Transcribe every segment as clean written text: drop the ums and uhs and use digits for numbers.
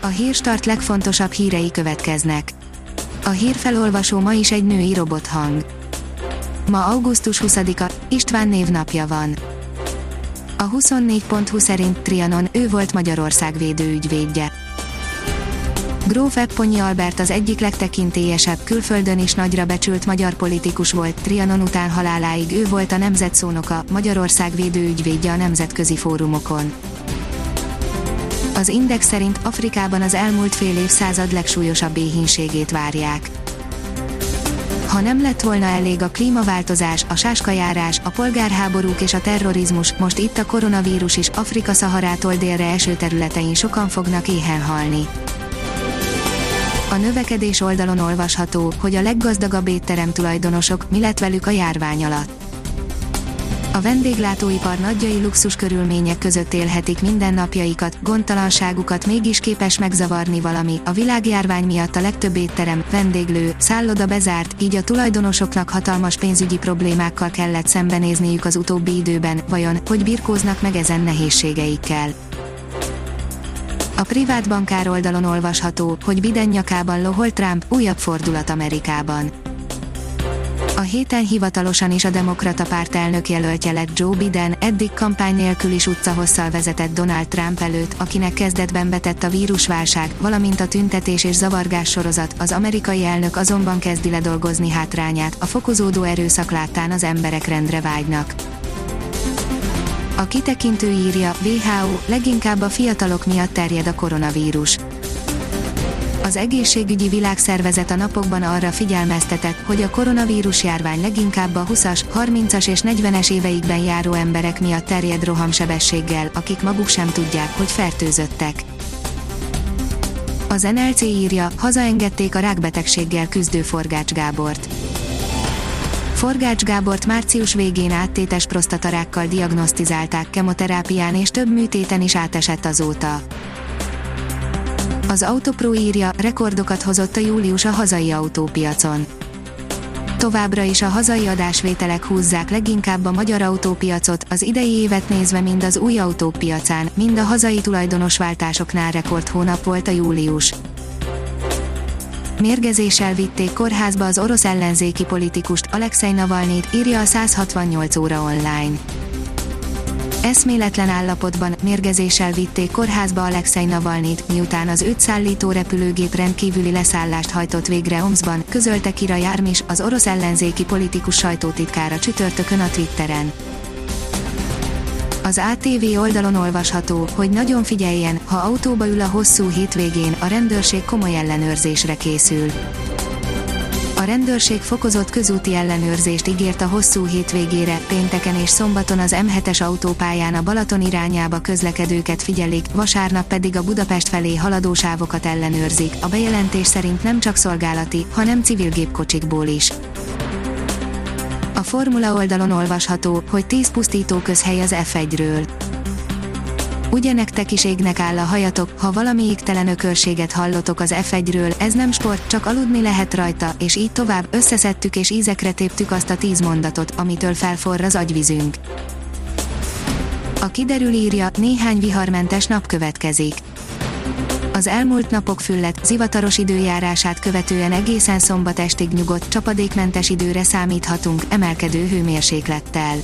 A Hírstart legfontosabb hírei következnek. A hírfelolvasó ma is egy női robothang. Ma augusztus 20-a, István névnapja van. A 24.20 szerint Trianon, ő volt Magyarország védőügyvédje. Gróf Epponyi Albert az egyik legtekintélyesebb, külföldön is nagyra becsült magyar politikus volt, Trianon után haláláig ő volt a nemzet szónoka, Magyarország védőügyvédje a nemzetközi fórumokon. Az Index szerint Afrikában az elmúlt fél évszázad legsúlyosabb éhínségét várják. Ha nem lett volna elég a klímaváltozás, a sáskajárás, a polgárháborúk és a terrorizmus, most itt a koronavírus is, Afrika Szaharától délre eső területein sokan fognak éhen halni. A növekedés oldalon olvasható, hogy a leggazdagabb étterem tulajdonosok, mi lett velük a járvány alatt. A vendéglátóipar nagyjai luxus körülmények között élhetik mindennapjaikat, gondtalanságukat mégis képes megzavarni valami, a világjárvány miatt a legtöbb étterem, vendéglő, szálloda bezárt, így a tulajdonosoknak hatalmas pénzügyi problémákkal kellett szembenézniük az utóbbi időben, vajon, hogy birkóznak meg ezen nehézségeikkel. A privát bankár oldalon olvasható, hogy Biden nyakában lohol Trump, újabb fordulat Amerikában. A héten hivatalosan is a demokrata párt elnök jelöltje lett Joe Biden, eddig kampány nélkül is utcahosszal vezetett Donald Trump előtt, akinek kezdetben betett a vírusválság, valamint a tüntetés és zavargás sorozat, az amerikai elnök azonban kezdi ledolgozni hátrányát, a fokozódó erőszak láttán az emberek rendre vágynak. A kitekintő írja, WHO, leginkább a fiatalok miatt terjed a koronavírus. Az Egészségügyi Világszervezet a napokban arra figyelmeztetett, hogy a koronavírus járvány leginkább a 20-as, 30-as és 40-es éveikben járó emberek miatt terjed rohamsebességgel, akik maguk sem tudják, hogy fertőzöttek. Az NLC írja, hazaengedték a rákbetegséggel küzdő Forgács Gábort. Forgács Gábort március végén áttétes prostatarákkal diagnosztizálták, kemoterápián és több műtéten is átesett azóta. Az Autopro írja, rekordokat hozott a július a hazai autópiacon. Továbbra is a hazai adásvételek húzzák leginkább a magyar autópiacot, az idei évet nézve mind az új autók piacán, mind a hazai tulajdonosváltásoknál rekordhónap volt a július. Mérgezéssel vitték kórházba az orosz ellenzéki politikust, Alexej Navalnyit, írja a 168 óra online. Eszméletlen állapotban, mérgezéssel vitték kórházba Alexej Navalnyit, miután az őt szállító repülőgép rendkívüli leszállást hajtott végre Omszban, közölte Kira Jármis, az orosz ellenzéki politikus sajtótitkára csütörtökön a Twitteren. Az ATV oldalon olvasható, hogy nagyon figyeljen, ha autóba ül a hosszú hétvégén, a rendőrség komoly ellenőrzésre készül. A rendőrség fokozott közúti ellenőrzést ígért a hosszú hétvégére, pénteken és szombaton az M7-es autópályán a Balaton irányába közlekedőket figyelik, vasárnap pedig a Budapest felé haladó sávokat ellenőrzik, a bejelentés szerint nem csak szolgálati, hanem civil gépkocsikból is. A Formula oldalon olvasható, hogy 10 pusztító közhely az F1-ről. Ugye nektek is égnek áll a hajatok, ha valami égtelen ökörséget hallotok az F1-ről, ez nem sport, csak aludni lehet rajta, és így tovább, összeszedtük és ízekre téptük azt a 10 mondatot, amitől felforr az agyvízünk. A Kiderül írja, néhány viharmentes nap következik. Az elmúlt napok füllet, zivataros időjárását követően egészen szombat estig nyugodt, csapadékmentes időre számíthatunk, emelkedő hőmérséklettel.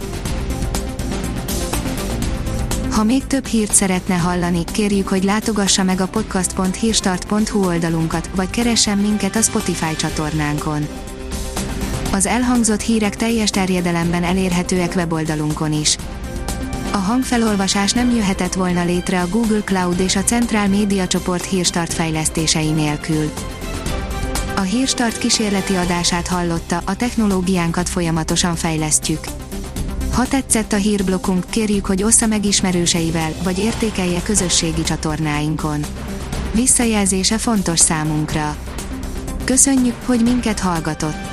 Ha még több hírt szeretne hallani, kérjük, hogy látogassa meg a podcast.hírstart.hu oldalunkat, vagy keressen minket a Spotify csatornánkon. Az elhangzott hírek teljes terjedelemben elérhetőek weboldalunkon is. A hangfelolvasás nem jöhetett volna létre a Google Cloud és a Centrál Média Csoport Hírstart fejlesztései nélkül. A Hírstart kísérleti adását hallotta, a technológiánkat folyamatosan fejlesztjük. Ha tetszett a hírblokkunk, kérjük, hogy ossza meg ismerőseivel, vagy értékelje közösségi csatornáinkon. Visszajelzése fontos számunkra. Köszönjük, hogy minket hallgatott!